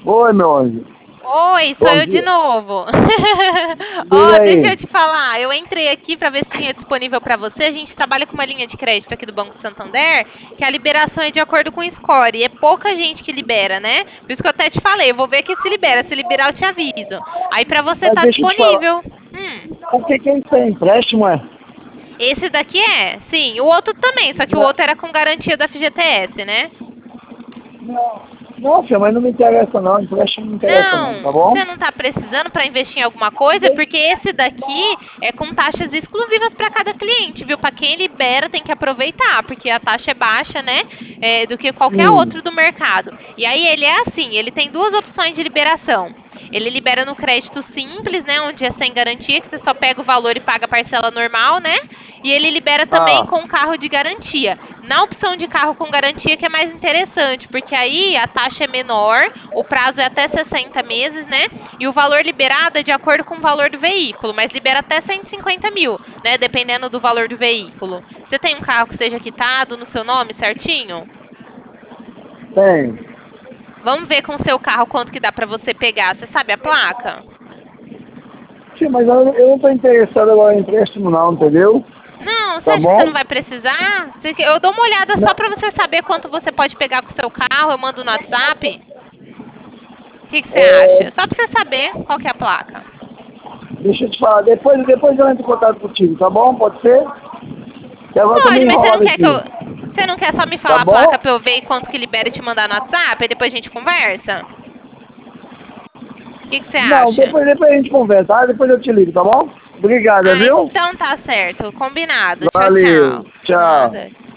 Oi, meu anjo. Oi, sou Bom eu de dia. novo. Diga Ó, deixa aí. eu te falar, eu entrei aqui para ver se tinha disponível para você. A gente trabalha com uma linha de crédito aqui do Banco Santander, que a liberação é de acordo com o score, e é pouca gente que libera, né? Por isso que eu até te falei, eu vou ver aqui se libera. Se liberar, eu te aviso. Aí para você Mas tá deixa eu te falar. disponível. O que é isso aí? Empréstimo, é? Esse daqui é, sim. O outro também, só que o outro era com garantia da FGTS, né? Não, filha, mas não me interessa não. Empréstimo não me interessa não, tá Não, bom? você não está precisando para investir em alguma coisa, porque esse daqui é com taxas exclusivas para cada cliente, viu? Para quem libera tem que aproveitar, porque a taxa é baixa, né? Do que qualquer Hum. outro do mercado. E aí ele é assim, ele tem duas opções de liberação. Ele libera no crédito simples, né? Onde é sem garantia, que você só pega o valor e paga a parcela normal, né? E ele libera também Ah, com carro de garantia. Na opção de carro com garantia que é mais interessante, porque aí a taxa é menor, o prazo é até 60 meses, né? E o valor liberado é de acordo com o valor do veículo, mas libera até 150 mil, né? Dependendo do valor do veículo. Você tem um carro que seja quitado no seu nome certinho? tem. Vamos ver com o seu carro quanto que dá para você pegar. Você sabe a placa? Sim, mas eu não tô interessado agora em empréstimo não, entendeu? Não, você Tá acha que você não bom? vai precisar? Eu dou uma olhada só Não, para você saber quanto você pode pegar com o seu carro. Eu mando no WhatsApp. O que você acha? Só para você saber qual que é a placa. deixa eu te falar. Depois eu entro em contato contigo, tá bom? Pode ser? Que agora eu tô Pode, meio mas você não enrolado quer que aqui. eu. Você não quer só me Tá falar a placa bom? pra eu ver quanto que libera e te mandar no WhatsApp? Aí depois a gente conversa? O que você Não, acha? depois a gente conversa, tá? Depois eu te ligo, tá bom? Obrigada, Ah, viu? então tá certo. Combinado. Tchau, Valeu. tchau. Tchau. Nada.